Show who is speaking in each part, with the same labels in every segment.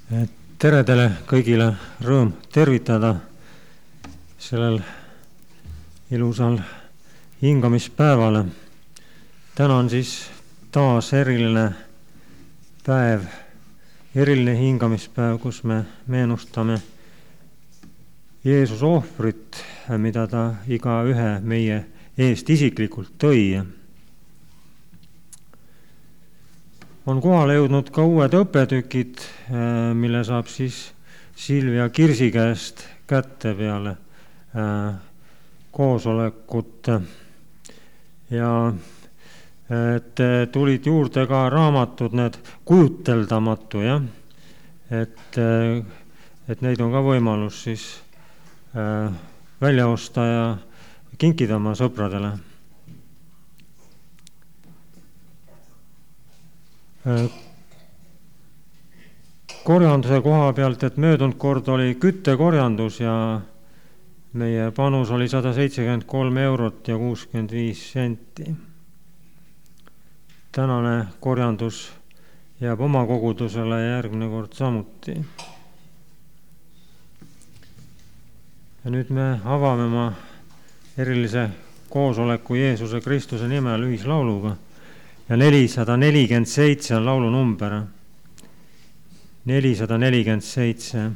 Speaker 1: Tere teile kõigile, rõõm tervitada sellel ilusal hingamispäeval. Täna on siis taas eriline päev, eriline hingamispäev, kus me meenustame Jeesuse ohvrit, mida ta igaühe meie eest isiklikult tõi. On kohale jõudnud ka uued õppetükid, mille saab siis Silvia Kirsi käest kätte peale koosolekut. Ja tulid juurde ka raamatud, need kujuteldamatu, ja? Et neid on ka võimalus siis välja osta ja kinkida oma sõpradele. Korjanduse koha pealt, et möödunud kord oli küttekorjandus ja meie panus oli 173 eurot ja 65 senti. Tänane korjandus jääb oma kogudusele ja järgmine kord samuti. Ja nüüd me avame oma erilise koosoleku Jeesuse Kristuse nimel ühislauluga. Ja 447 on laulu number. 447.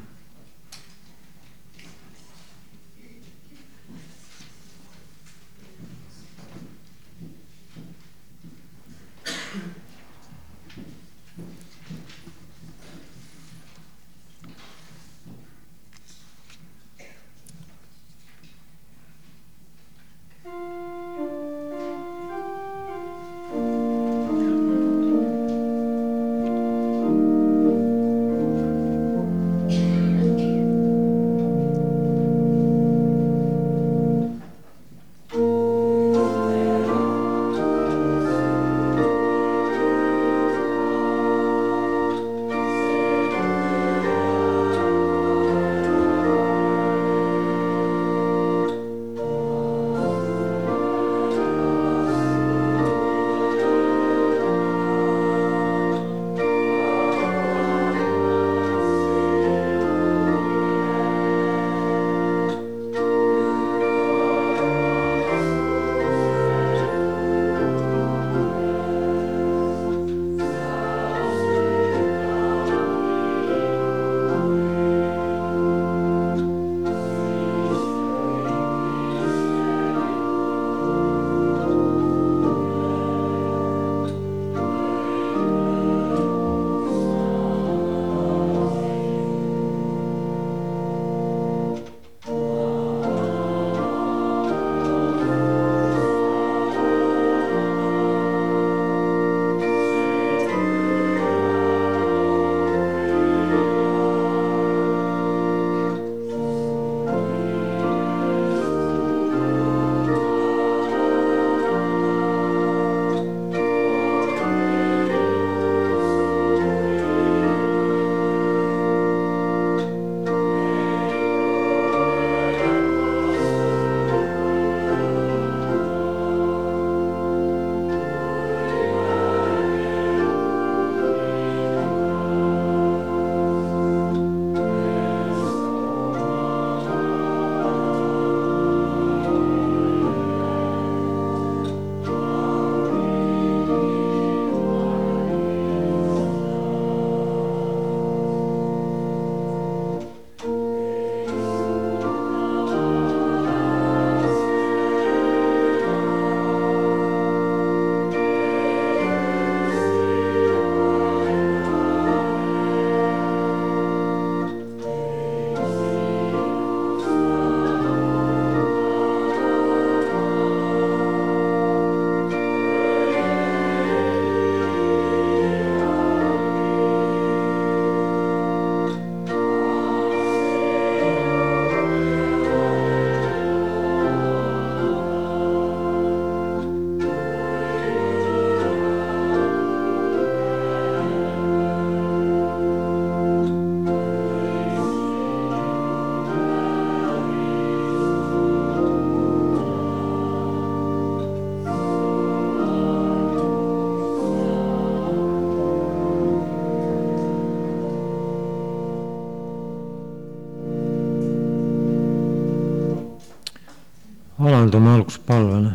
Speaker 1: alandume alguses palvele.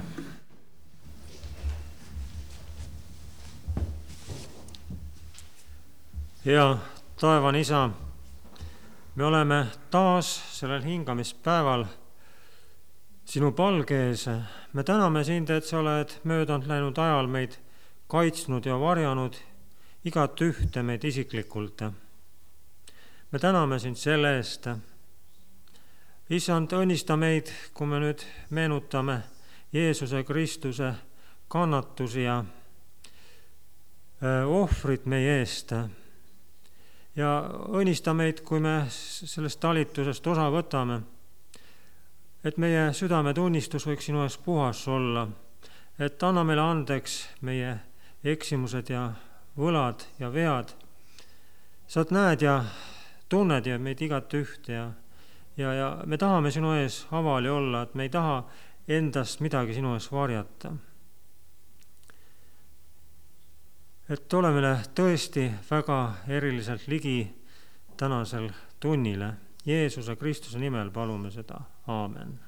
Speaker 1: Hea taevane Isa, me oleme taas sellel hingamispäeval sinu palge ees. Me täname sind, et sa oled möödanud läinud ajal meid kaitsnud ja varjanud igat ühte meid isiklikult. Me täname sind selle eest. Issand, õnnista meid, kui me nüüd meenutame Jeesuse Kristuse kannatusi ja ohvrit meie eest. Ja õnnista meid, kui me sellest talitusest osa võtame, et meie südametunnistus võiks sinu ees puhas olla, et anna meile andeks meie eksimused ja võlad ja vead. Sa näed ja tunned ja meid igat üht ja me tahame sinu ees avali olla, et me ei taha endast midagi sinu ees varjata. Et ole meile tõesti väga eriliselt ligi tänasel tunnile. Jeesuse Kristuse nimel palume seda. Aamen.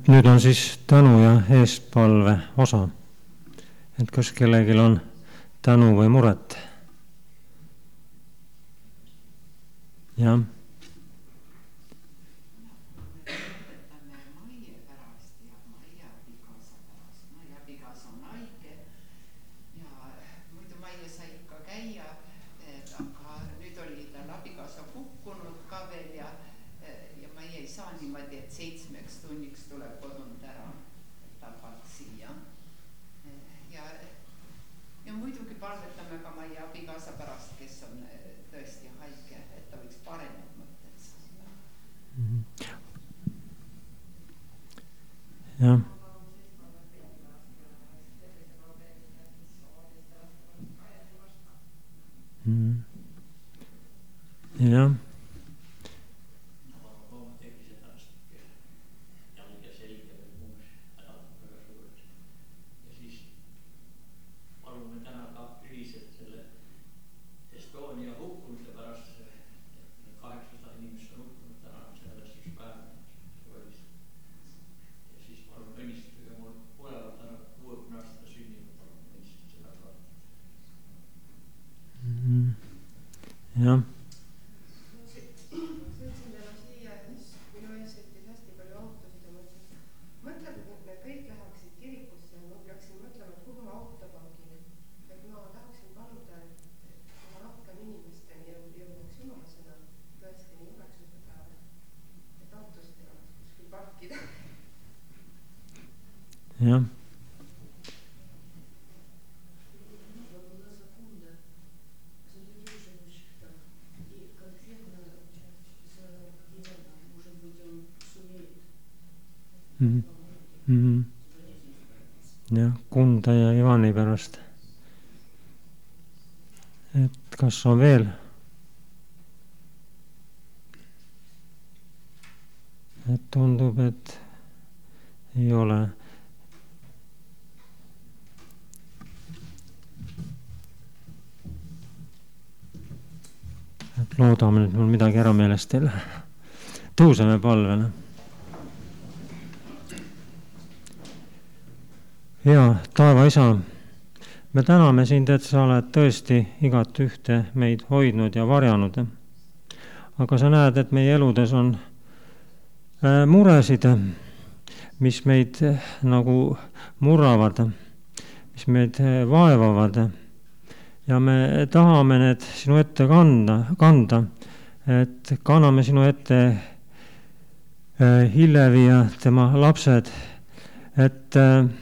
Speaker 1: et nüüd on siis tänu ja eestpalve osa. Et kas kellelgi on tänu või muret? Jah. Jah. Jah. Jah. Jah. Jah, Kunda ja Ivani pärast. Et kas on veel? Et tundub, et ei ole. Et loodame, et mul midagi ära meelest ei lähe. Tõuseme palvele. Hea taeva isa, me täname sind, et sa oled tõesti igat ühte meid hoidnud ja varjanud. Aga sa näed, et meie eludes on muresid, mis meid nagu murravad, mis meid vaevavad. Ja me tahame need sinu ette kanda, et kanname sinu ette Hillevi ja tema lapsed, et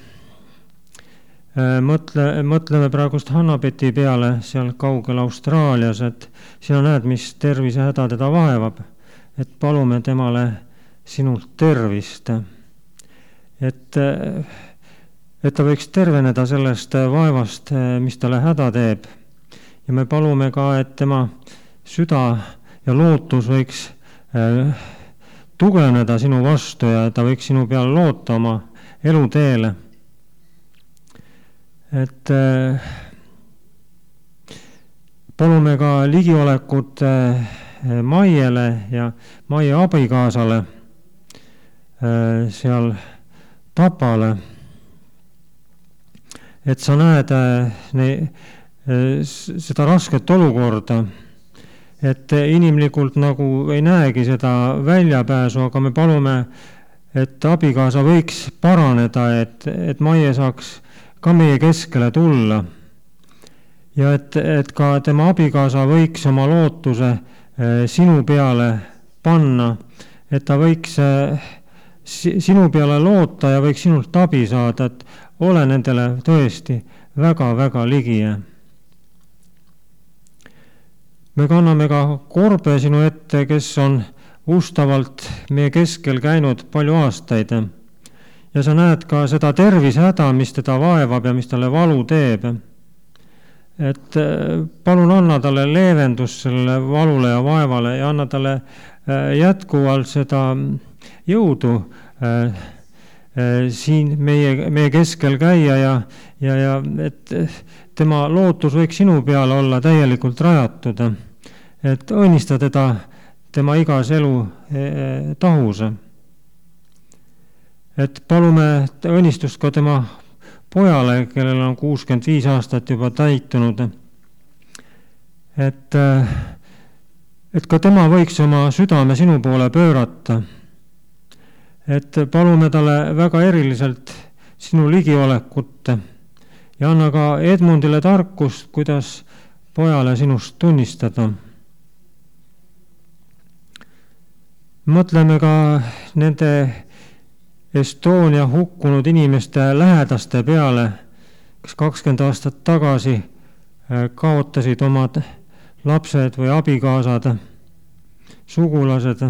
Speaker 1: mõtleme praegust Hannapeti peale seal kaugel Austraalias, et sina näed, mis tervisehäda teda vaevab, et palume temale sinult tervist, et ta võiks terveneda sellest vaevast, mis talle häda teeb. Ja me palume ka, et tema süda ja lootus võiks tugevneda sinu vastu ja ta võiks sinu peale loota oma eluteele. Et palume ka ligiolekut Maiele ja Maie abikaasale seal Tapale. Et sa näed seda rasket olukorda, et inimlikult nagu ei näegi seda väljapääsu, aga me palume, et abikaasa võiks paraneda, et Maie saaks ka meie keskele tulla ja et ka tema abikaasa võiks oma lootuse sinu peale panna, et ta võiks sinu peale loota ja võiks sinult abi saada, et ole nendele tõesti väga-väga ligi. Me kanname ka Korbe sinu ette, kes on ustavalt meie keskel käinud palju aastaid. Ja sa näed ka seda tervisehäda, mis teda vaevab ja mis talle valu teeb. Et palun anna talle leevendust sellele valule ja vaevale ja anna talle jätkuvalt seda jõudu siin meie keskel käia ja et tema lootus võiks sinu peale olla täielikult rajatud, et õnnista teda tema igas elu tahus. et palume õnnistust ka tema pojale, kellel on 65 aastat juba täitunud, et ka tema võiks oma südame sinu poole pöörata. Et palume talle väga eriliselt sinu ligiolekut ja anna ka Edmundile tarkust, kuidas pojale sinust tunnistada. Mõtleme ka nende Estonia hukkunud inimeste lähedaste peale, kes 20 aastat tagasi kaotasid omad lapsed või abikaasad, sugulased.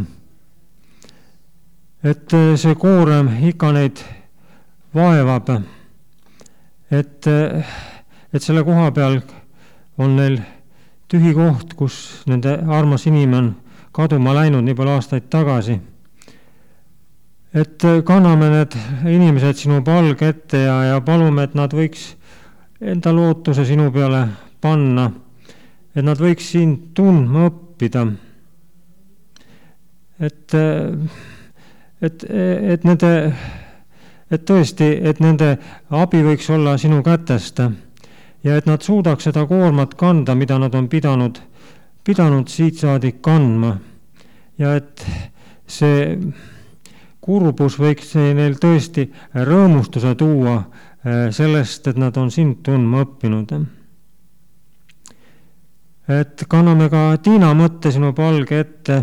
Speaker 1: Et see koorem ikka neid vaevab, et selle koha peal on neil tühi koht, kus nende armas inimene on kaduma läinud nii palju aastaid tagasi. Et kanname need inimesed sinu palge ette ja palume, et nad võiks enda lootuse sinu peale panna, et nad võiks sind tundma õppida. Et tõesti, et nende abi võiks olla sinu kätest ja et nad suudaks seda koormat kanda, mida nad on pidanud siit saadik kandma. Ja et see kurbus võiks neil tõesti rõõmustuse tuua sellest, et nad on sind tundma õppinud. Et kanname ka Tiina mõtte sinu palge ette,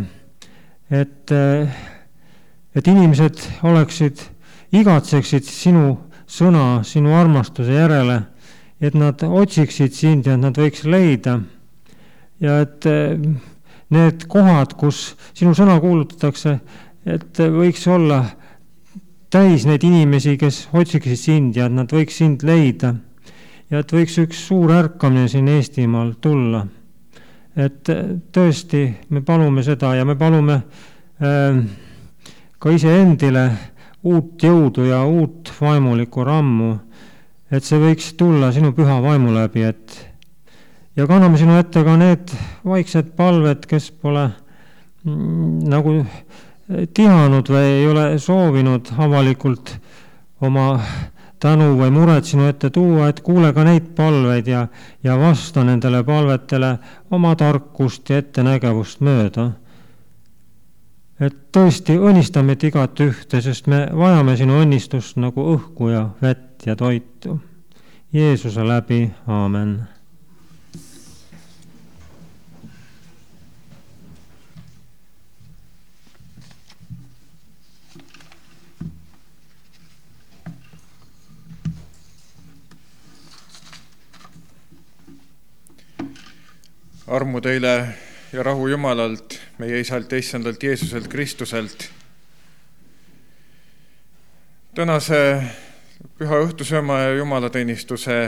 Speaker 1: et inimesed igatseksid sinu sõna, sinu armastuse järele, et nad otsiksid sind ja et nad võiks leida. Ja et need kohad, kus sinu sõna kuulutatakse, et võiks olla täis neid inimesi, kes otsiksid sind ja et nad võiks sind leida. Ja et võiks üks suur ärkamine siin Eestimaal tulla. Et tõesti me palume seda ja me palume ka iseendile uut jõudu ja uut vaimulikku rammu, et see võiks tulla sinu püha vaimu läbi, ja kanname sinu ette ka need vaiksed palved, kes pole nagu tihanud või ei ole soovinud avalikult oma tänu või muret sinu ette tuua, et kuule ka neid palveid ja vasta nendele palvetele oma tarkust ja ettenägevust mööda. Et tõesti õnnistame igat ühte, sest me vajame sinu õnnistust nagu õhku ja vett ja toitu. Jeesuse läbi, aamen.
Speaker 2: Armu teile ja rahu Jumalalt, meie Isalt ja Issandalt Jeesuselt Kristuselt. Tänase püha õhtusööma ja jumalateenistuse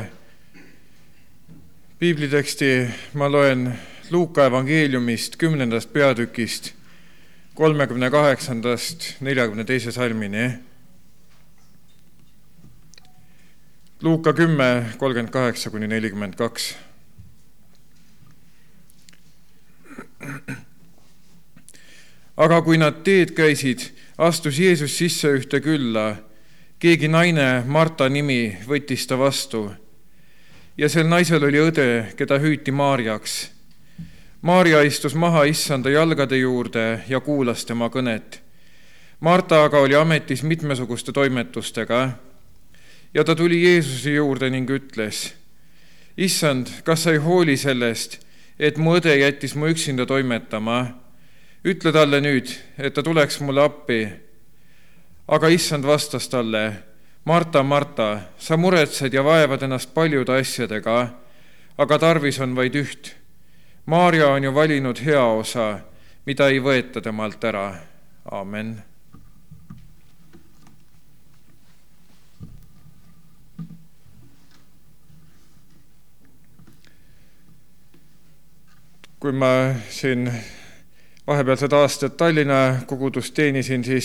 Speaker 2: piibliteksti ma loen Luuka evangeeliumist 10. peatükist 38. 42. salmini. Luuka 10, 38-42. Aga kui nad teed käisid, astus Jeesus sisse ühte külla. Keegi naine, Marta nimi, võttis ta vastu. Ja sel naisel oli õde, keda hüüti Maarjaks. Maarja istus maha Issanda jalgade juurde ja kuulas tema kõnet. Marta aga oli ametis mitmesuguste toimetustega. Ja ta tuli Jeesuse juurde ning ütles: Issand, kas sa ei hooli sellest, et mu õde jättis mu üksinda toimetama? Ütle talle nüüd, et ta tuleks mulle appi. Aga Issand vastas talle: Marta, Marta, sa muretsed ja vaevad ennast paljude asjadega, aga tarvis on vaid üht. Maarja on ju valinud hea osa, mida ei võeta temalt ära. Aamen. Kui ma siin vahepealsed aastad Tallinna kogudust teenisin, siis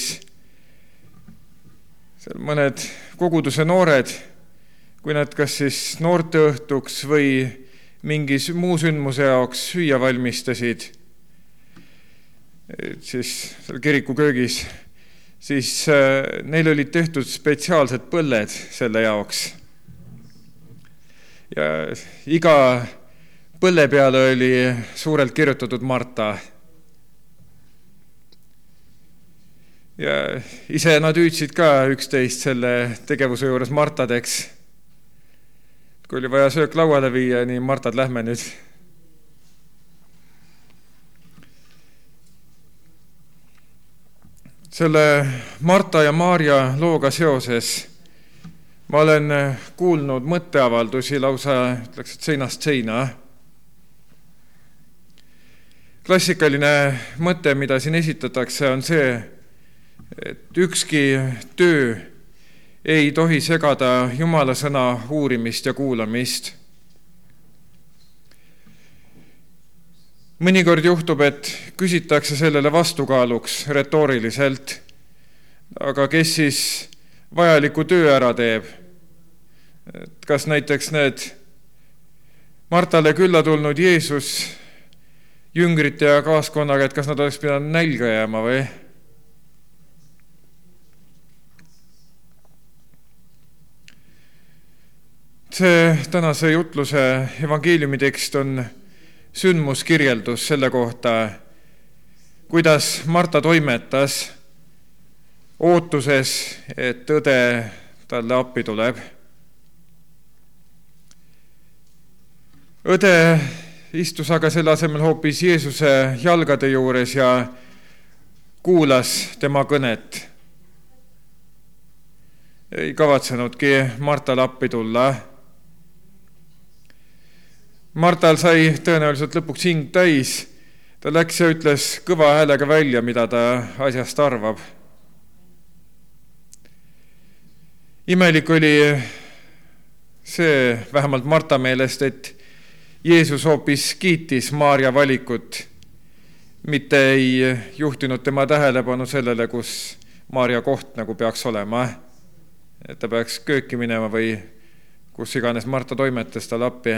Speaker 2: seal mõned koguduse noored, kui nad kas siis noorteõhtuks või mingis muu sündmuse jaoks süüa valmistasid, siis seal kiriku köögis siis neil olid tehtud spetsiaalsed põlled selle jaoks. Ja iga põlle peale oli suurelt kirjutatud Marta. Ja ise nad hüüdsid ka üksteist selle tegevuse juures Martadeks. Kui oli vaja söök lauale viia, nii Martad, lähme nüüd. Selle Marta ja Maarja looga seoses ma olen kuulnud mõtteavaldusi lausa, ütleks, et seinast seina. Klassikaline mõte, mida siin esitatakse, on see, et ükski töö ei tohi segada Jumala sõna uurimist ja kuulamist. Mõnikord juhtub, et küsitakse sellele vastukaaluks retooriliselt, aga kes siis vajaliku töö ära teeb? Kas näiteks need Martale külla tulnud Jeesus jüngrite ja kaaskonnaga, et kas nad oleks pidanud nälga jääma või? See tänase jutluse evangeeliumi tekst on sündmuskirjeldus selle kohta, kuidas Marta toimetas ootuses, et õde talle appi tuleb. Õde istus aga selle asemel hoopis Jeesuse jalgade juures ja kuulas tema kõnet. Ei kavatsenudki Martale appi tulla. Martal sai tõenäoliselt lõpuks hing täis. Ta läks ja ütles kõva häälega välja, mida ta asjast arvab. Imelik oli see, vähemalt Marta meelest, et Jeesus hoopis kiitis Maarja valikut, mitte ei juhtinud tema tähelepanu sellele, kus Maarja koht nagu peaks olema. Et ta peaks kööki minema või kus iganes Marta toimetas talle appi.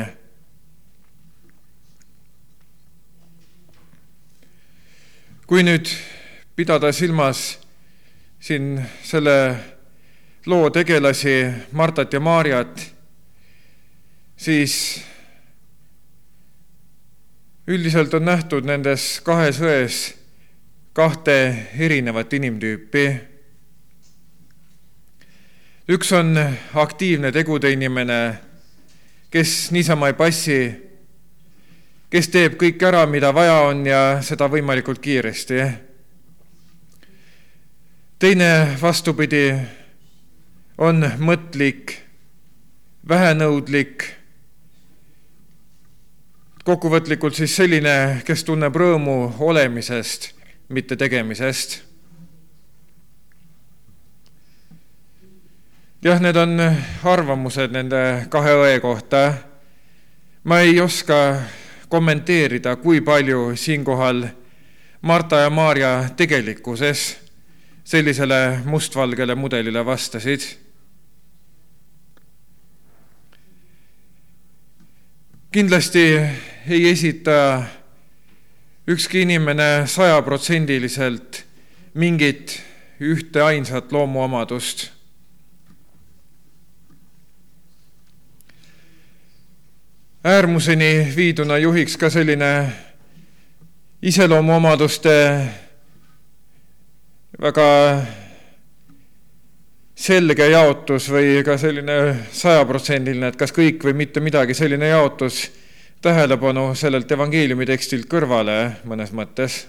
Speaker 2: Kui nüüd pidada silmas siin selle loo tegelasi Martat ja Maarjat, siis üldiselt on nähtud nendes kahes ões kahte erinevat inimtüüpi. Üks on aktiivne tegude inimene, kes niisama ei passi, kes teeb kõik ära, mida vaja on ja seda võimalikult kiiresti. Teine vastupidi on mõtlik, vähenõudlik, kokkuvõtlikult siis selline, kes tunneb rõõmu olemisest, mitte tegemisest. Jah, need on arvamused nende kahe õe kohta. Ma ei oska kommenteerida, kui palju siinkohal Marta ja Maarja tegelikkuses sellisele mustvalgele mudelile vastasid. Kindlasti ei esita ükski inimene 100% mingit ühte ainsat loomuomadust. Äärmuseni viiduna juhiks ka selline iseloomuomaduste väga selge jaotus või ka selline 100%, et kas kõik või mitte midagi, selline jaotus tähelepanu sellelt evangeeliumi tekstilt kõrvale mõnes mõttes.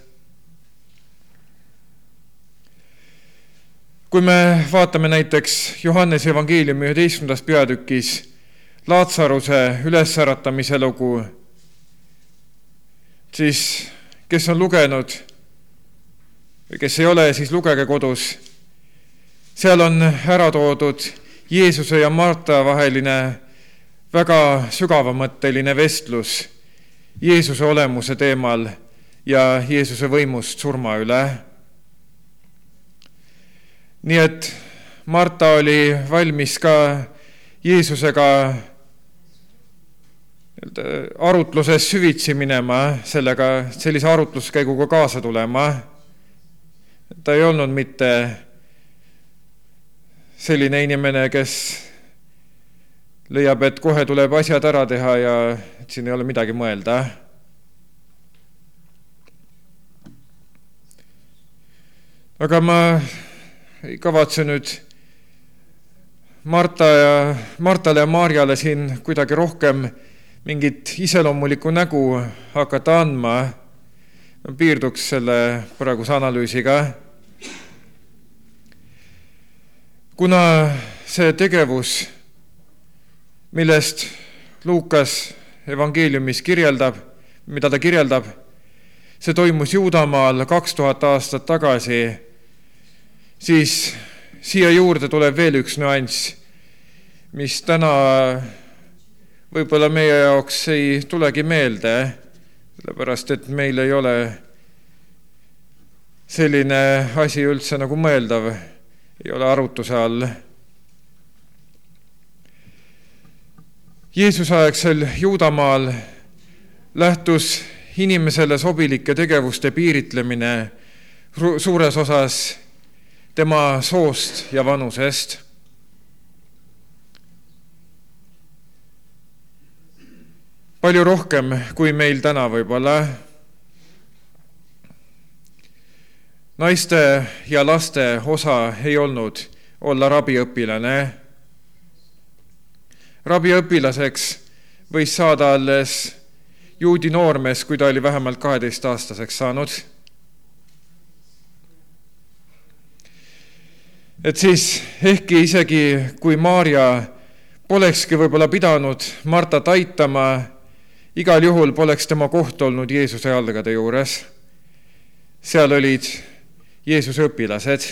Speaker 2: Kui me vaatame näiteks Johannese evangeeliumi 11. peatükis Laatsaruse ülesäratamise lugu, siis kes on lugenud või kes ei ole, siis lugege kodus. Seal on ära toodud Jeesuse ja Marta vaheline väga sügavamõtteline vestlus Jeesuse olemuse teemal ja Jeesuse võimust surma üle. Nii et Marta oli valmis ka Jeesusega arutluses süvitsi minema, sellise arutluskäiguga kaasa tulema. Ta ei olnud mitte selline inimene, kes leiab, et kohe tuleb asjad ära teha ja et siin ei ole midagi mõelda. Aga ma ei kavatse nüüd Martale ja Maarjale siin kuidagi rohkem mingit iseloomulikku nägu hakata andma. Ma piirduks selle praeguse analüüsiga. Kuna see tegevus, millest Luukas evangeeliumis mida ta kirjeldab, see toimus Juudamaal 2000 aastat tagasi, siis siia juurde tuleb veel üks nüanss, mis täna võib-olla meie jaoks ei tulegi meelde, sellepärast et meil ei ole selline asi üldse nagu mõeldav, ei ole arutluse all. Jeesuse aegsel Juudamaal lähtus inimesele sobilike tegevuste piiritlemine suures osas tema soost ja vanusest. Palju rohkem kui meil täna võib-olla. Naiste ja laste osa ei olnud olla rabiõpilane. Rabiõpilaseks võis saada alles juudi noormees, kui ta oli vähemalt 12-aastaseks saanud. Et siis ehkki isegi kui Maarja polekski võib-olla pidanud Martat aitama, igal juhul poleks tema koht olnud Jeesuse jalgade juures. Seal olid Jeesuse õpilased.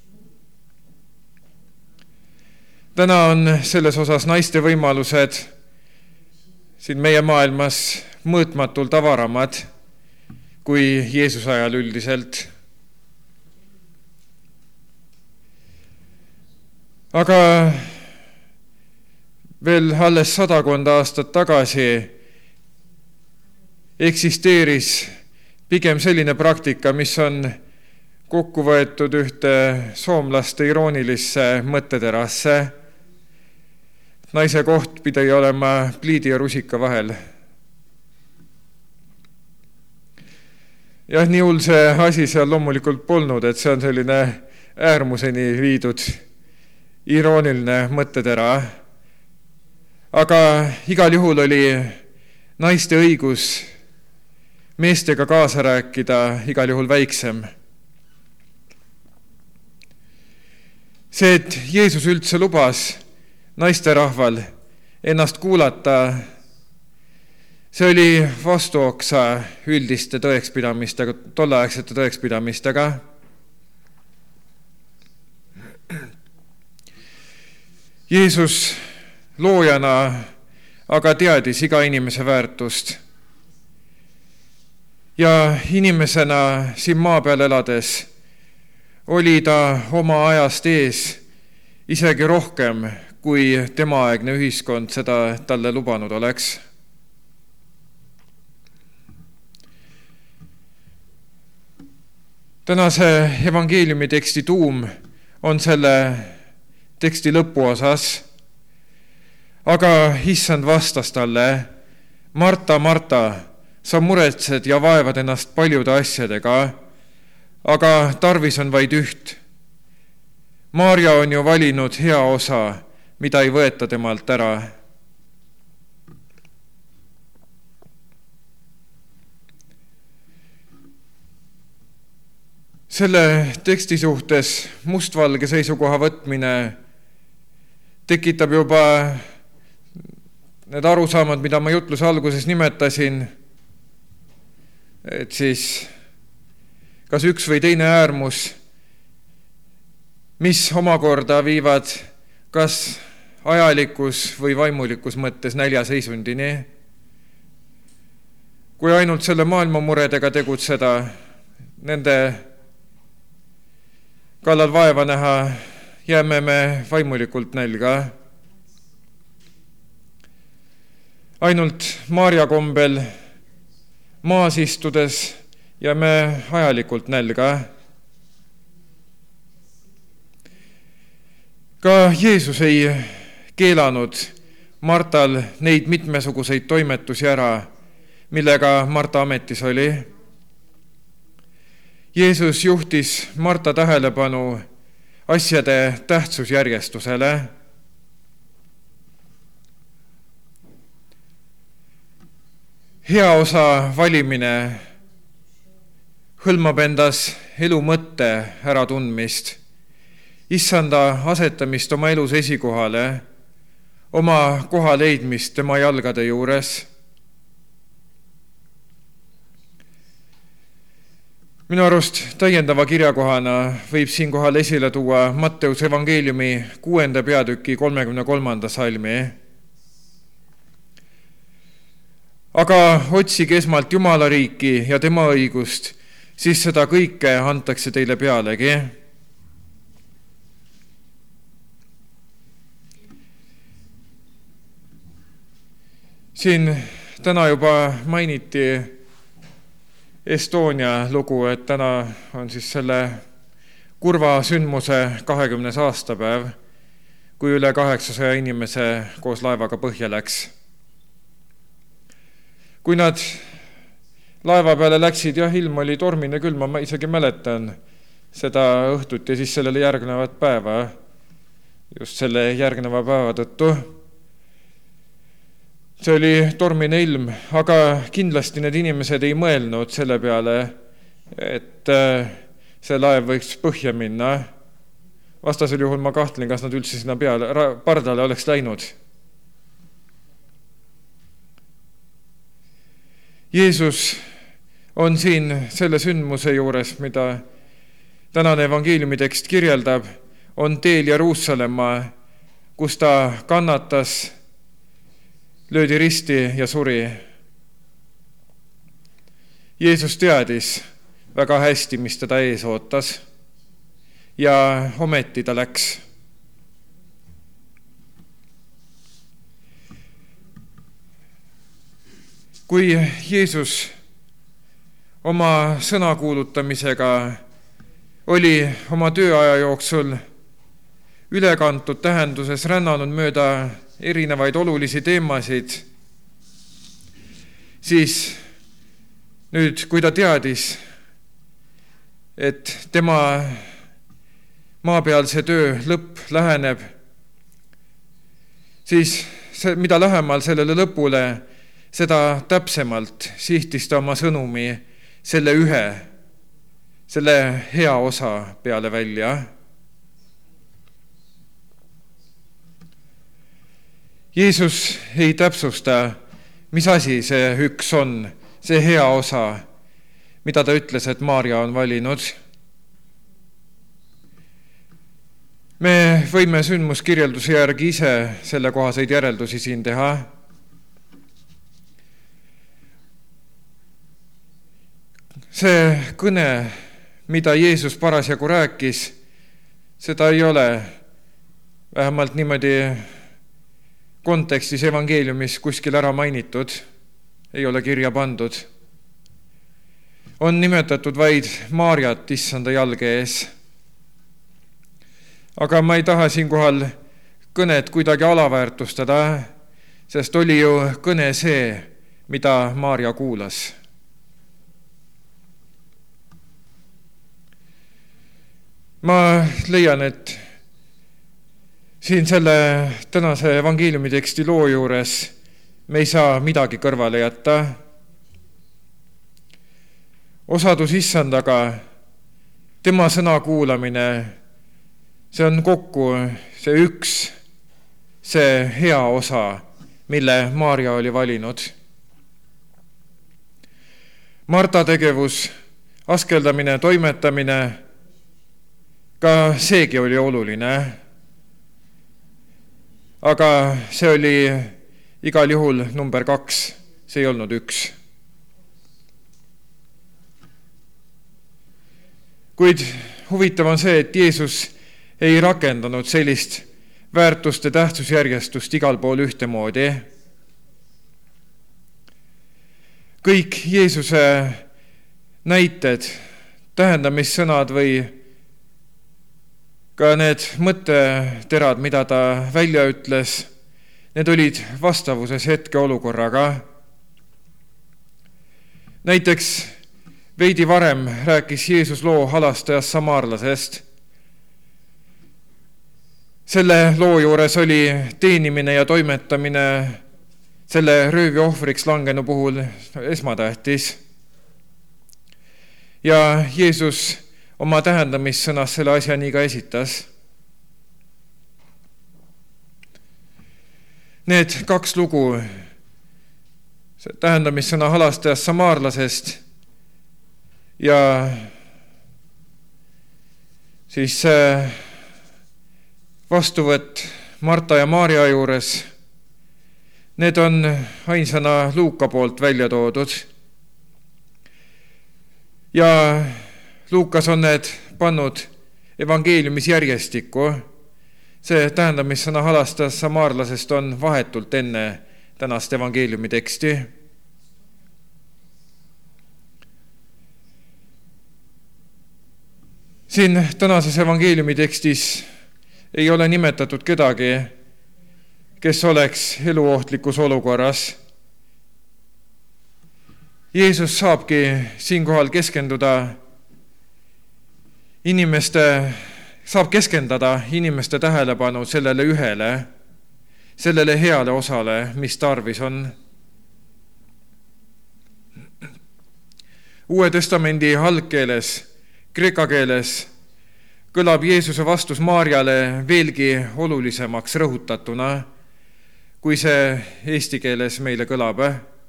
Speaker 2: Täna on selles osas naiste võimalused siin meie maailmas mõõtmatult avaramad kui Jeesuse ajal üldiselt. Aga veel alles 100 aastat tagasi eksisteeris pigem selline praktika, mis on kokku võetud ühte soomlaste iroonilisse mõtteterasse. Naise koht pidi olema pliidi ja rusika vahel. Jah, nii hull see asi seal loomulikult polnud, et see on selline äärmuseni viidud irooniline mõttetera. Aga igal juhul oli naiste õigus meestega kaasa rääkida igal juhul väiksem. See, et Jeesus üldse lubas naisterahval ennast kuulata, see oli vastuoksa üldiste tõekspidamistega, tolleaegsete tõekspidamistega. Jeesus loojana aga teadis iga inimese väärtust. Ja inimesena siin maa peal elades oli ta oma ajast ees isegi rohkem, kui temaaegne ühiskond seda talle lubanud oleks. Tänase evangeeliumi teksti tuum on selle teksti lõpuosas. Aga issand vastas talle: Marta, Marta, sa muretsed ja vaevad ennast paljude asjadega, aga tarvis on vaid üht. Maarja on ju valinud hea osa, mida ei võeta temalt ära. Selle teksti suhtes mustvalge seisukoha võtmine tekitab juba need arusaamad, mida ma jutluse alguses nimetasin, et siis kas üks või teine äärmus, mis omakorda viivad kas ajalikus või vaimulikus mõttes näljaseisundini. Kui ainult selle maailma muredega tegutseda, nende kallal vaeva näha, jääme me vaimulikult nälga. Ainult Maarja kombel maas istudes jääme ajalikult nälga. Ka Jeesus ei keelanud Martal neid mitmesuguseid toimetusi ära, millega Marta ametis oli. Jeesus juhtis Marta tähelepanu asjade tähtsusjärjestusele. Hea osa valimine hõlmab endas elu mõtte äratundmist, issanda asetamist oma elus esikohale, oma koha leidmist tema jalgade juures. Minu arust täiendava kirjakohana võib siinkohal esile tuua Matteuse evangeeliumi 6. peatüki 33. salmi. Aga otsige esmalt Jumala riiki ja tema õigust, siis seda kõike antakse teile pealegi. Siin täna juba mainiti Estonia lugu, et täna on siis selle kurva sündmuse 20. aastapäev, kui üle 800 inimese koos laevaga põhja läks. Kui nad laeva peale läksid, jah, ilm oli tormine küll, ma isegi mäletan seda õhtut ja siis sellele järgnevat päeva, just selle järgneva päeva tõttu. See oli tormine ilm, aga kindlasti need inimesed ei mõelnud selle peale, et see laev võiks põhja minna. Vastasel juhul ma kahtlen, kas nad üldse sinna pardale oleks läinud. Jeesus on siin selle sündmuse juures, mida tänane evangeeliumi tekst kirjeldab, on teel Jeruusalemma, kus ta kannatas, löödi risti ja suri. Jeesus teadis väga hästi, mis teda ees ootas ja ometi ta läks. Kui Jeesus oma sõna kuulutamisega oli oma tööaja jooksul ülekantud tähenduses rännanud mööda erinevaid olulisi teemasid, siis nüüd, kui ta teadis, et tema maapealse töö lõpp läheneb, siis mida lähemal sellele lõpule, seda täpsemalt sihtis ta oma sõnumi selle hea osa peale välja. Jeesus ei täpsusta, mis asi see üks on, see hea osa, mida ta ütles, et Maarja on valinud. Me võime sündmuskirjelduse järgi ise selle kohaseid järeldusi siin teha. See kõne, mida Jeesus parasjagu rääkis, seda ei ole vähemalt niimoodi kontekstis evangeeliumis kuskil ära mainitud, ei ole kirja pandud. On nimetatud vaid Maarjat issanda jalge ees. Aga ma ei taha siinkohal kõnet kuidagi alaväärtustada, sest oli ju kõne see, mida Maarja kuulas. Ma leian, et siin selle tänase evangeeliumi teksti loo juures me ei saa midagi kõrvale jätta. Osadus issandaga, tema sõna kuulamine, see on kokku see üks, see hea osa, mille Maarja oli valinud. Marta tegevus, askeldamine, toimetamine, ka seegi oli oluline. Aga see oli igal juhul number 2, see ei olnud 1. Kuid huvitav on see, et Jeesus ei rakendanud sellist väärtuste tähtsusjärjestust igal pool ühtemoodi. Kõik Jeesuse näited, tähendamissõnad või ka need mõtteterad, mida ta välja ütles, need olid vastavuses hetkeolukorraga. Näiteks veidi varem rääkis Jeesus loo halastajast samaarlasest. Selle loo juures oli teenimine ja toimetamine selle röövi ohvriks langenu puhul esmatähtis. Ja Jeesus oma tähendamissõnas selle asja nii ka esitas. Need kaks lugu, tähendamissõna halastajast samaarlasest ja siis vastuvõtt Marta ja Maarja juures, need on ainsana Luuka poolt välja toodud. Ja Luukas on need pannud evangeeliumis järjestikku. See tähendamissõna halastajast samaarlasest on vahetult enne tänast evangeeliumi teksti. Siin tänases evangeeliumi tekstis ei ole nimetatud kedagi, kes oleks eluohtlikus olukorras. Jeesus saabki siinkohal saab keskendada inimeste tähelepanu sellele ühele, sellele heale osale, mis tarvis on. Uue testamendi algkeeles, kreeka keeles, kõlab Jeesuse vastus Maarjale veelgi olulisemaks rõhutatuna, kui see eesti keeles meile kõlab.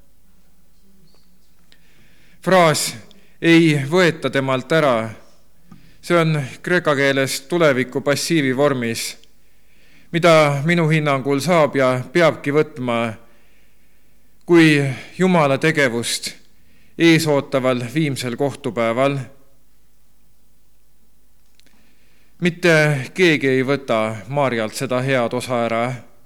Speaker 2: Fraas ei võeta temalt ära. See on kreeka keeles tuleviku passiivi vormis, mida minu hinnangul saab ja peabki võtma kui Jumala tegevust eesootaval viimsel kohtupäeval. Mitte keegi ei võta Maarjalt seda head osa ära.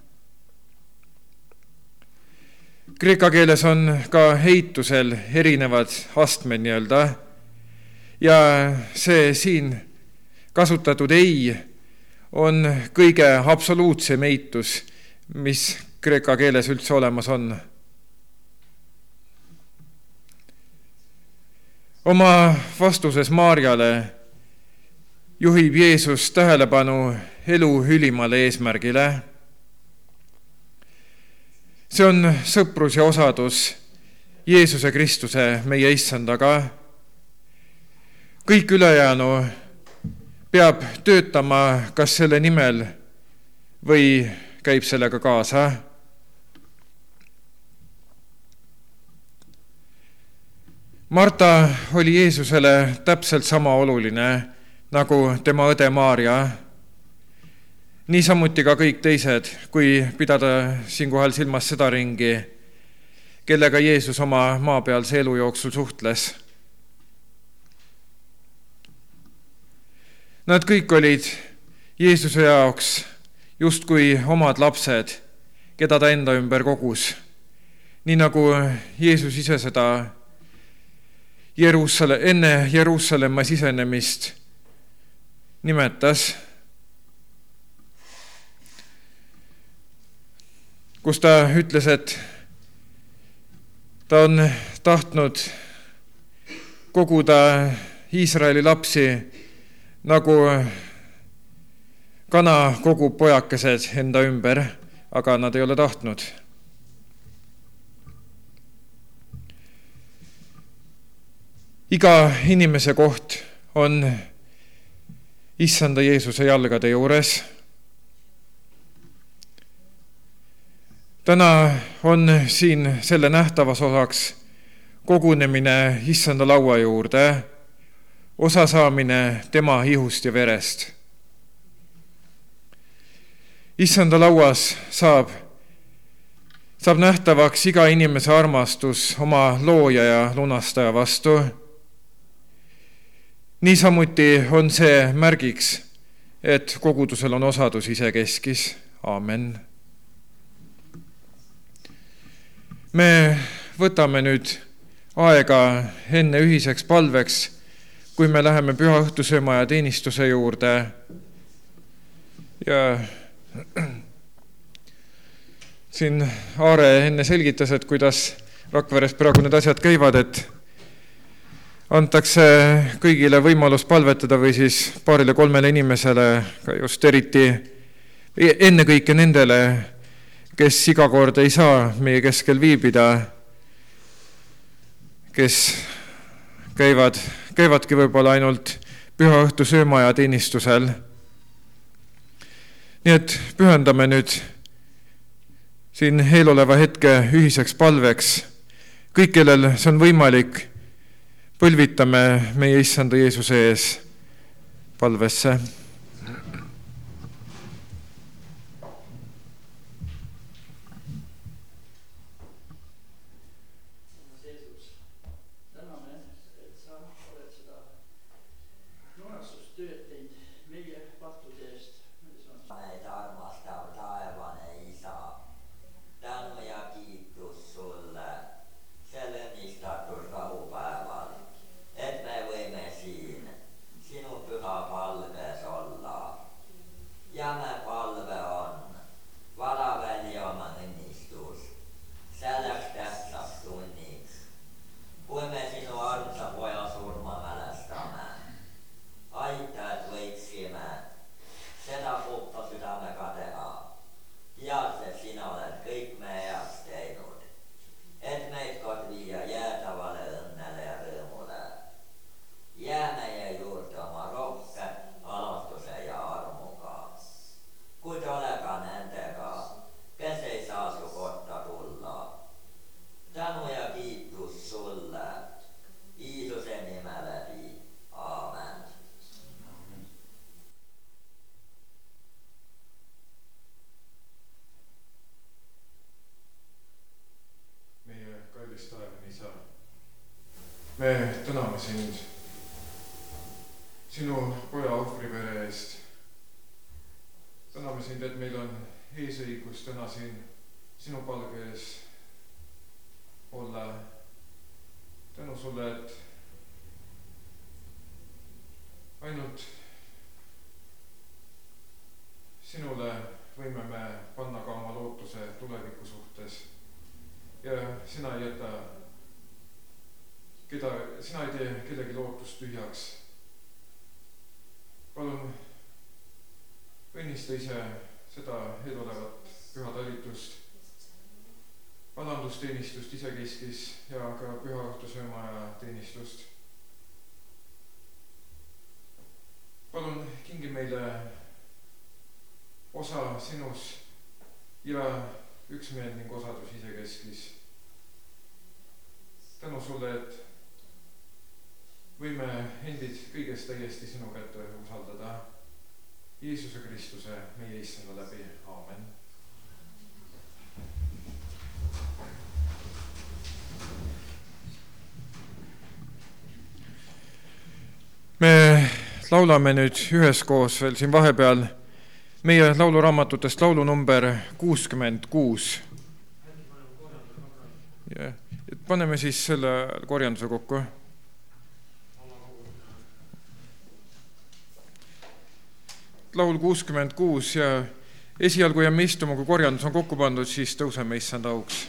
Speaker 2: Kreeka keeles on ka heitusel erinevad astmed nii-öelda. Ja see siin kasutatud ei on kõige absoluutsem eitus, mis kreeka keeles üldse olemas on. Oma vastuses Maarjale juhib Jeesus tähelepanu elu ülimale eesmärgile. See on sõprus ja osadus Jeesuse Kristuse, meie issandaga. Kõik ülejäänu peab töötama kas selle nimel või käib sellega kaasa. Marta oli Jeesusele täpselt sama oluline nagu tema õde Maarja. Niisamuti ka kõik teised, kui pidada siinkohal silmas seda ringi, kellega Jeesus oma maapealse elu jooksul suhtles. Nad kõik olid Jeesuse jaoks justkui omad lapsed, keda ta enda ümber kogus. Nii nagu Jeesus ise seda enne Jeruusalemma sisenemist nimetas, kus ta ütles, et ta on tahtnud koguda Iisraeli lapsi nagu kana kogub pojakesed enda ümber, aga nad ei ole tahtnud. Iga inimese koht on issanda Jeesuse jalgade juures. Täna on siin selle nähtavas osaks kogunemine issanda laua juurde, osa saamine tema ihust ja verest. Issanda lauas saab nähtavaks iga inimese armastus oma looja ja lunastaja vastu. Niisamuti on see märgiks, et kogudusel on osadus isekeskis. Aamen. Me võtame nüüd aega enne ühiseks palveks, kui me läheme püha õhtusööma ja teenistuse juurde. ja siin Aare enne selgitas, et kuidas Rakveres praegu need asjad käivad, et antakse kõigile võimalus palvetada või siis 2-3 inimesele, ka just eriti ennekõike nendele, kes iga kord ei saa meie keskel viibida, kes käivadki võib-olla ainult pühaõhtu söömaja teenistusel. Nii et pühendame nüüd siin eeloleva hetke ühiseks palveks. Kõik, kellel see on võimalik, põlvitame meie Issanda Jeesuse ees palvesse. Me täname sind sinu poja ohvrivere eest. Täname sind, et meil on eesõigus täna siin sinu palge ees olla. Tänu sulle, et ainult sinule võime me panna ka oma lootuse tuleviku suhtes. Ja sina ei tee kellegi lootust tühjaks. Palun õnnista ise seda eelolevat pühatalitust, alandusteenistust isekeskis ja ka pühaõhtusöömaja teenistust. Palun kingi meile osa sinus ja üksmeel ning osadus isekeskis. Tänu sulle, et võime endid kõigest täiesti sinu kätte usaldada. Jeesuse Kristuse, meie Issanda läbi. Aamen. Me laulame nüüd üheskoos veel siin vahepeal meie lauluraamatutest laulu number 66. Ja, paneme siis selle korjanduse kokku. Laul 66 ja esialgu jääme istuma, kui korjandus on kokku pandud, siis tõuseme Issanda auks.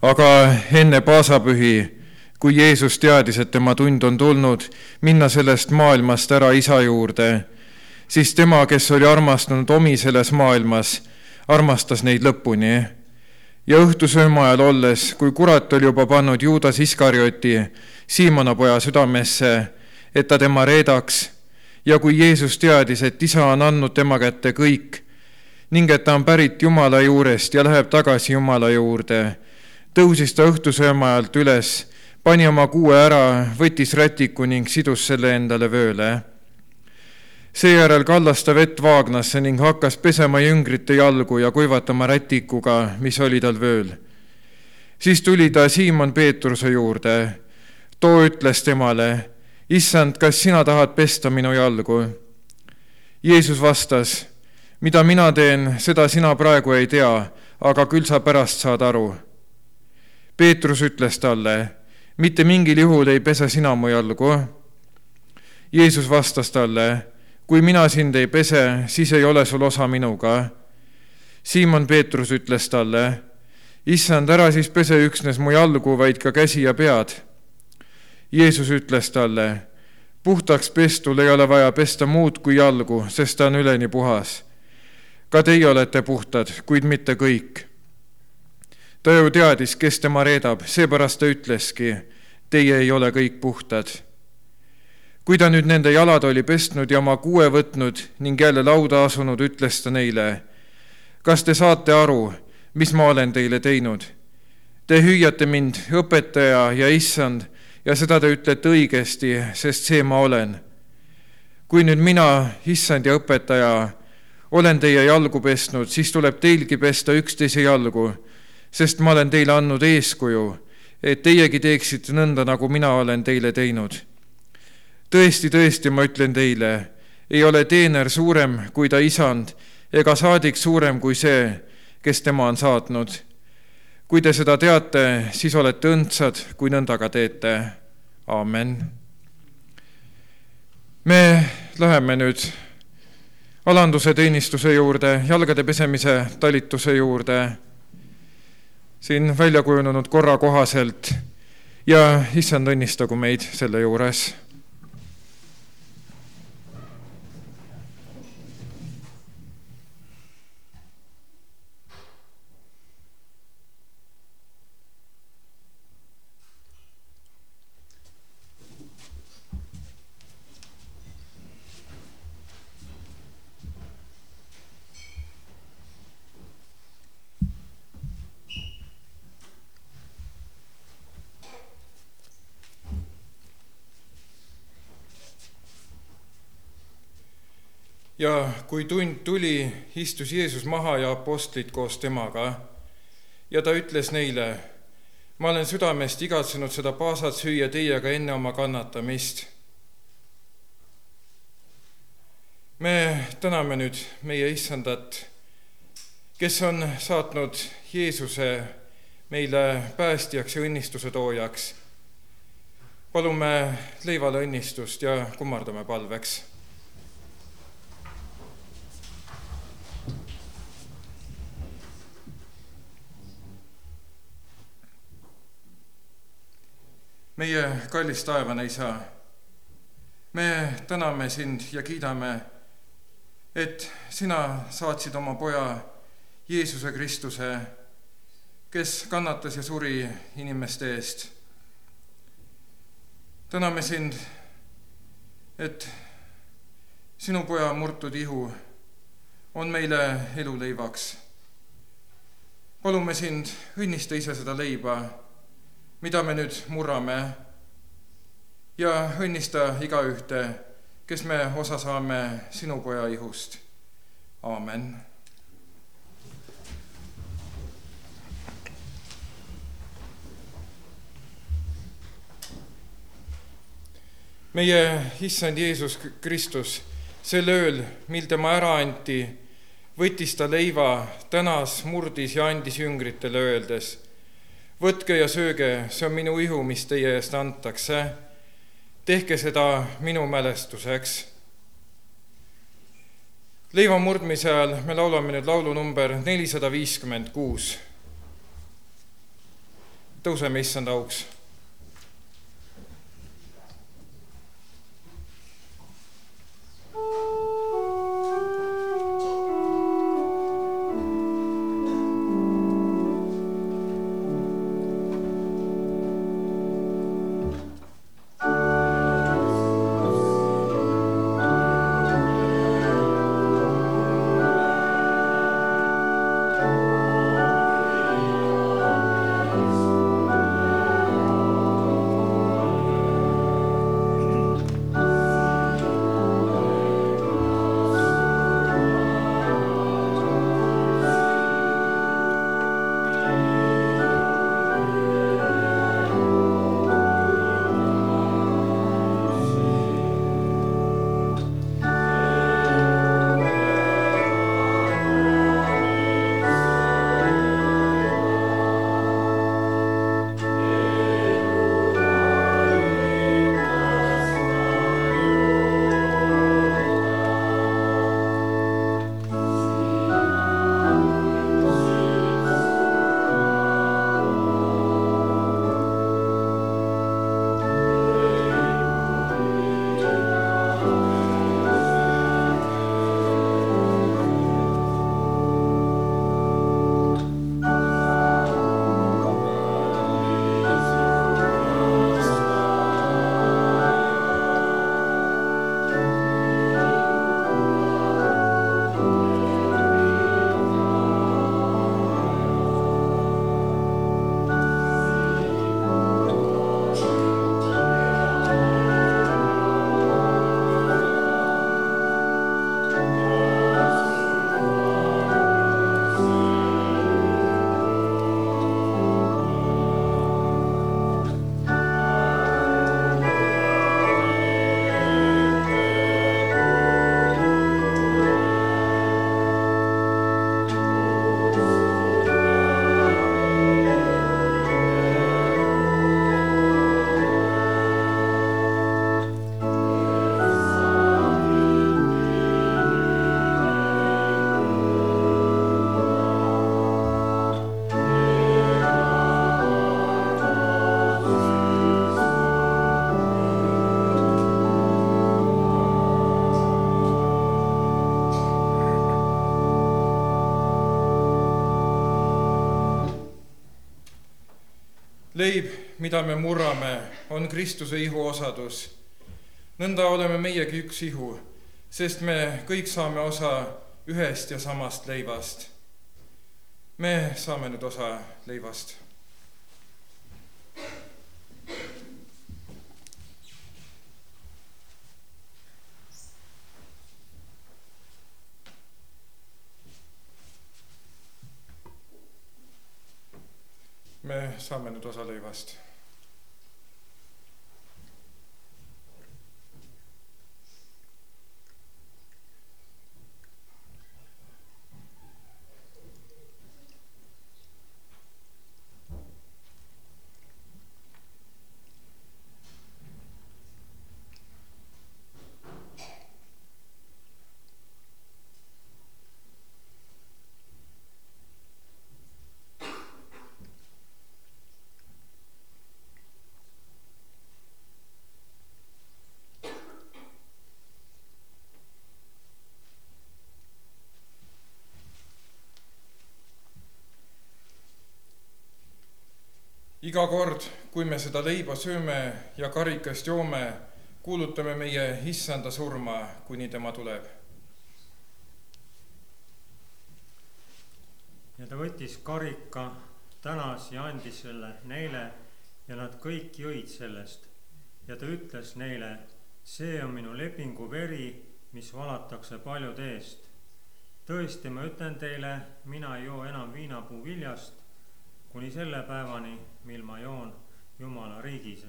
Speaker 2: Aga enne paasapühi, kui Jeesus teadis, et tema tund on tulnud minna sellest maailmast ära Isa juurde, siis tema, kes oli armastanud omi selles maailmas, armastas neid lõpuni. Ja õhtusööma ajal olles, kui kurat oli juba pannud Juudas Iskarioti, Siimona poja südamesse, et ta tema reedaks, ja kui Jeesus teadis, et Isa on andnud tema kätte kõik ning et ta on pärit Jumala juurest ja läheb tagasi Jumala juurde, tõusis ta õhtusööma ajalt üles, pani oma kuue ära, võttis rätiku ning sidus selle endale vööle. Seejärel kallas ta vett vaagnasse ning hakkas pesema jüngrite jalgu ja kuivatama rätikuga, mis oli tal vööl. Siis tuli ta Siimon Peetruse juurde. Too ütles temale, Issand, kas sina tahad pesta minu jalgu? Jeesus vastas, mida mina teen, seda sina praegu ei tea, aga küll sa pärast saad aru. Peetrus ütles talle, mitte mingil juhul ei pese sina mu jalgu. Jeesus vastas talle, kui mina sind ei pese, siis ei ole sul osa minuga. Siimon Peetrus ütles talle, Issand, ära siis pese üksnes mu jalgu, vaid ka käsi ja pead. Jeesus ütles talle, puhtaks pestul ei ole vaja pesta muud kui jalgu, sest ta on üleni puhas. Ka teie olete puhtad, kuid mitte kõik. Ta ju teadis, kes tema reedab, seepärast ta ütleski, teie ei ole kõik puhtad. Kui ta nüüd nende jalad oli pestnud ja oma kuue võtnud ning jälle lauda asunud, ütles ta neile, kas te saate aru, mis ma olen teile teinud? Te hüüate mind õpetaja ja issand ja seda te ütlete õigesti, sest see ma olen. Kui nüüd mina, issand ja õpetaja, olen teie jalgu pestnud, siis tuleb teilgi pesta üksteise jalgu, sest ma olen teile andnud eeskuju, et teiegi teeksite nõnda, nagu mina olen teile teinud. Tõesti, tõesti, ma ütlen teile, ei ole teener suurem kui ta isand, ega saadik suurem kui see, kes tema on saatnud. Kui te seda teate, siis olete õndsad, kui nõnda ka teete. Aamen. Me läheme nüüd alanduse teenistuse juurde, jalgade pesemise talituse juurde, siin välja kujunenud korra kohaselt ja issand õnnistagu meid selle juures. Ja kui tund tuli, istus Jeesus maha ja apostlid koos temaga. Ja ta ütles neile, ma olen südamest igatsenud seda paasat süüa teiega enne oma kannatamist. Me täname nüüd meie issandat, kes on saatnud Jeesuse meile päästjaks ja õnnistuse toojaks. Palume leivale õnnistust ja kummardame palveks. Meie kallis taevane Isa, me täname sind ja kiidame, et sina saatsid oma poja Jeesuse Kristuse, kes kannatas ja suri inimeste eest. Täname sind, et sinu poja murtud ihu on meile eluleivaks. Palume sind, õnnista ise seda leiba, mida me nüüd murrame, ja õnnista igaühte, kes me osa saame sinu poja ihust. Aamen. Meie issand Jeesus Kristus, sel ööl, mil tema ära anti, võttis ta leiva, tänas, murdis ja andis jüngritele öeldes, võtke ja sööge, see on minu ihu, mis teie eest antakse. Tehke seda minu mälestuseks. Leiva murdmise ajal me laulame nüüd laulu number 456. tõuseme issanda auks. Leib, mida me murrame, on Kristuse ihu osadus. Nõnda oleme meiegi üks ihu, sest me kõik saame osa ühest ja samast leivast. Me saame nüüd osa leivast. Me saame nüüd osa leivast. Iga kord, kui me seda leiba sööme ja karikast joome, kuulutame meie issanda surma, kuni tema tuleb.
Speaker 1: Ja ta võttis karika, tänas ja andis selle neile ja nad kõik jõid sellest. Ja ta ütles neile, see on minu lepingu veri, mis valatakse paljude eest. Tõesti, ma ütlen teile, mina ei joo enam viinapuu viljast, kuni selle päevani, mil ma joon Jumala riigis.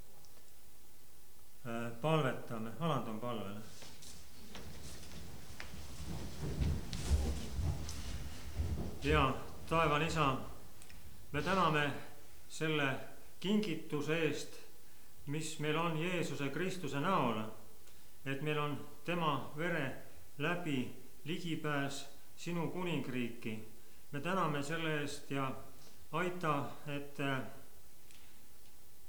Speaker 1: Palvetame, alandun palvele. Ja taevan isa, me täname selle kingituse eest, mis meil on Jeesuse Kristuse näol, et meil on tema vere läbi ligipääs sinu kuningriiki. Me täname selle eest ja aita, et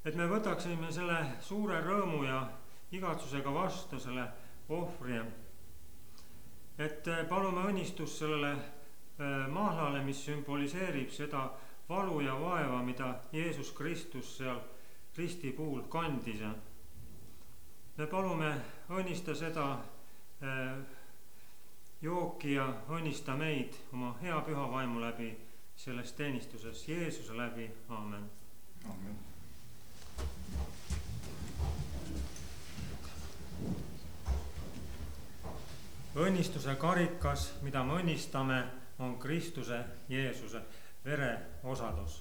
Speaker 1: et me võtaksime selle suure rõõmu ja igatsusega vastu selle ohvri. Et palume õnnistust sellele mahlale, mis sümboliseerib seda valu ja vaeva, mida Jeesus Kristus seal risti puhul kandis. Me palume õnnista seda jooki ja õnnista meid oma hea püha vaimu läbi selles teenistuses Jeesuse läbi. Aamen.
Speaker 2: Amen.
Speaker 1: Õnnistuse karikas, mida me õnnistame, on Kristuse Jeesuse vere osadus.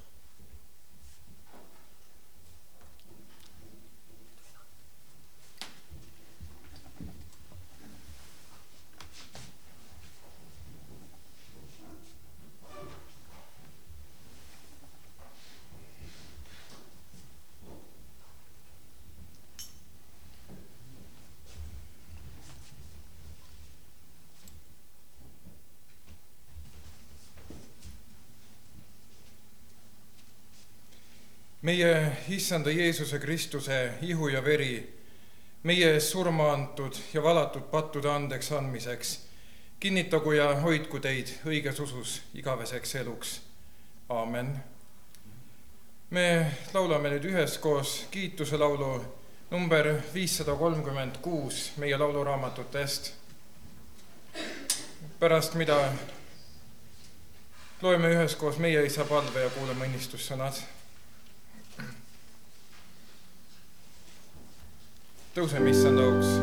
Speaker 2: Meie issanda Jeesuse Kristuse ihu ja veri, meie ees surma antud ja valatud pattude andeks andmiseks, kinnitagu ja hoidku teid õiges usus igaveseks eluks. Aamen. Me laulame nüüd üheskoos kiituse laulu number 536 meie lauluraamatutest, pärast mida loeme üheskoos meie isa palve ja kuuleme õnnistussõnad. Tõuseme issanda auks.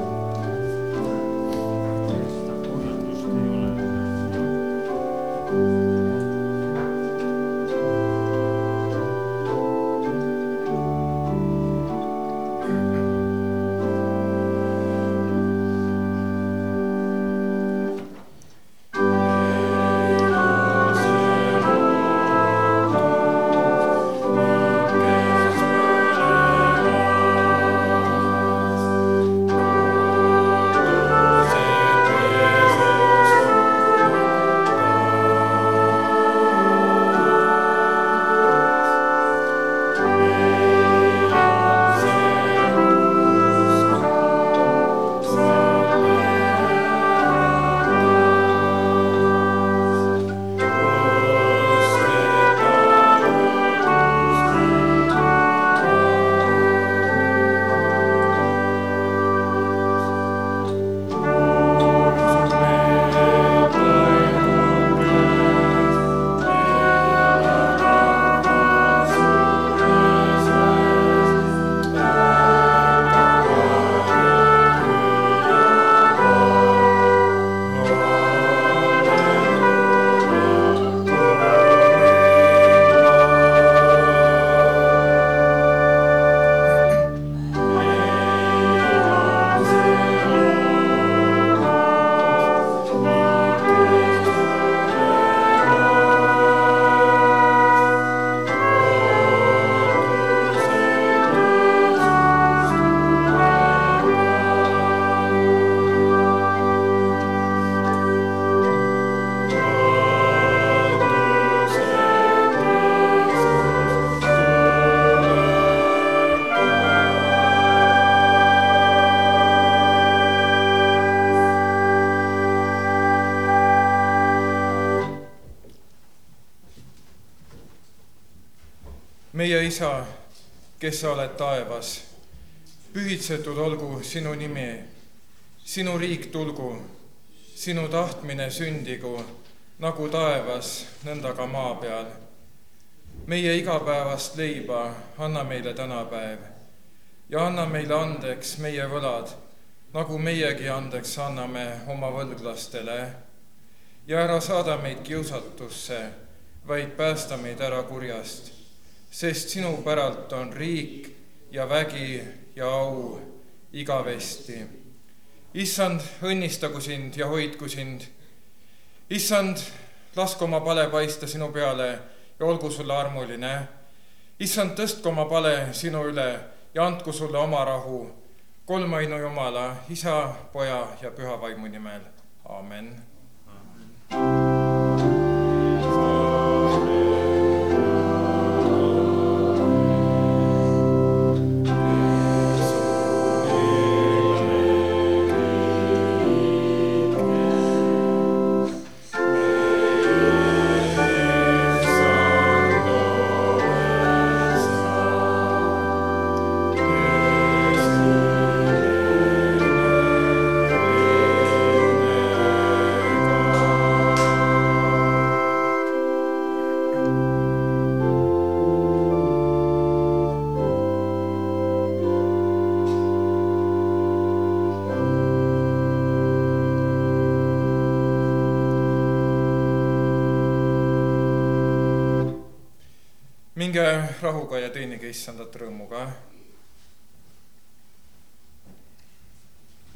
Speaker 2: Meie isa, kes sa oled taevas, pühitsetud olgu sinu nimi, sinu riik tulgu, sinu tahtmine sündigu, nagu taevas, nõnda ka maa peal. Meie igapäevast leiba anna meile tänapäev ja anna meile andeks meie võlad, nagu meiegi andeks anname oma võlglastele. Ja ära saada meid kiusatusse, vaid päästa meid ära kurjast. Sest sinu päralt on riik ja vägi ja au igavesti. Issand, õnnistagu sind ja hoidku sind. Issand, lasku oma pale paista sinu peale ja olgu sulle armuline. Issand, tõstku oma pale sinu üle ja andku sulle oma rahu. Kolmainu Jumala, Isa, Poja ja Püha Vaimu nimel. Aamen. minge rahuga ja teenige issandat rõõmuga.